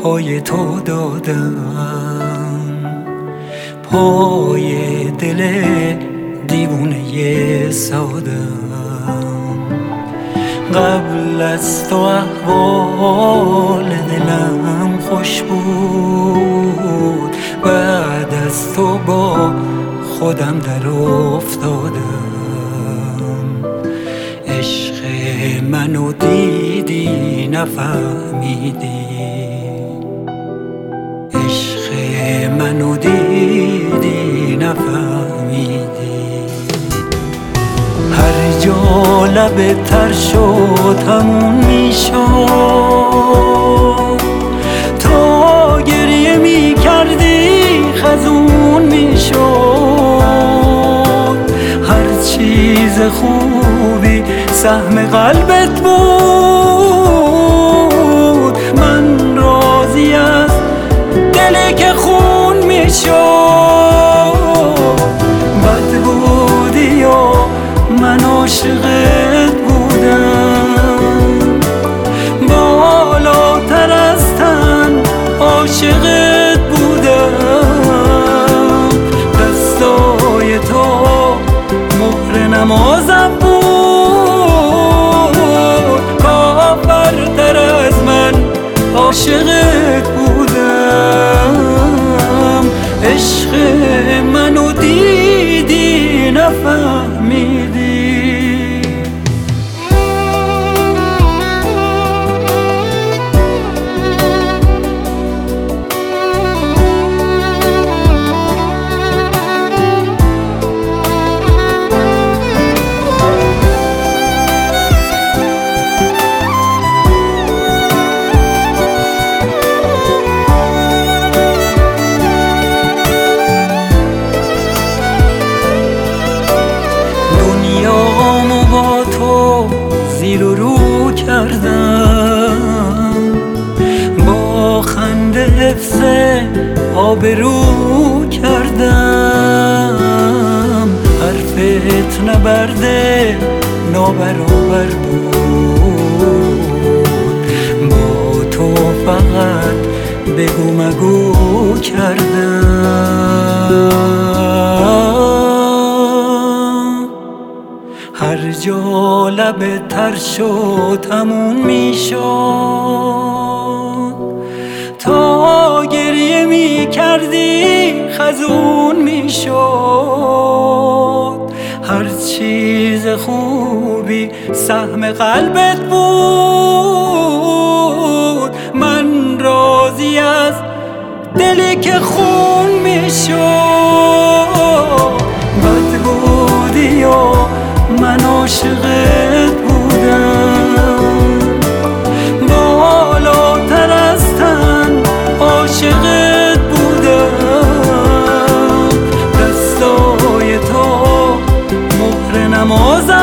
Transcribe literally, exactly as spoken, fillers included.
پای تو دادم، پای دل دیوونه سادم. قبل از تو احوال دلم خوش بود، بعد از تو با خودم در افتادم. عشق منو دیدی نفهمیدی، عشق منو دیدی نفهمیدی. هر جا لب تر شد همون میشد، تا گریه می کردی خزون میشد. هر چیز خوبی سهم قلبت بود، من راضی از دلی که خون میشد. بد بودی و من عاشقت بودم، بالاتر از تن عاشقت بودم. دستای تو مهر نمازم بود، کافرتر از من عاشقت بودم. عشق منو دیدی نفهمیدی. زیر و رو کردم، با خنده حفظ آبرو کردم. حرفت نبرده نابرابر بود، با تو فقط بگو مگو کردم. هر جا لب تر شد همون میشد، تا گریه می کردی خزون میشد. هر چیز خوبی سهم قلبت بود، من راضی از دلی که خون میشد. بد بودی و من عاشقت بودم، بالاتر از تن عاشقت بودم. دستای تو مهر نمازم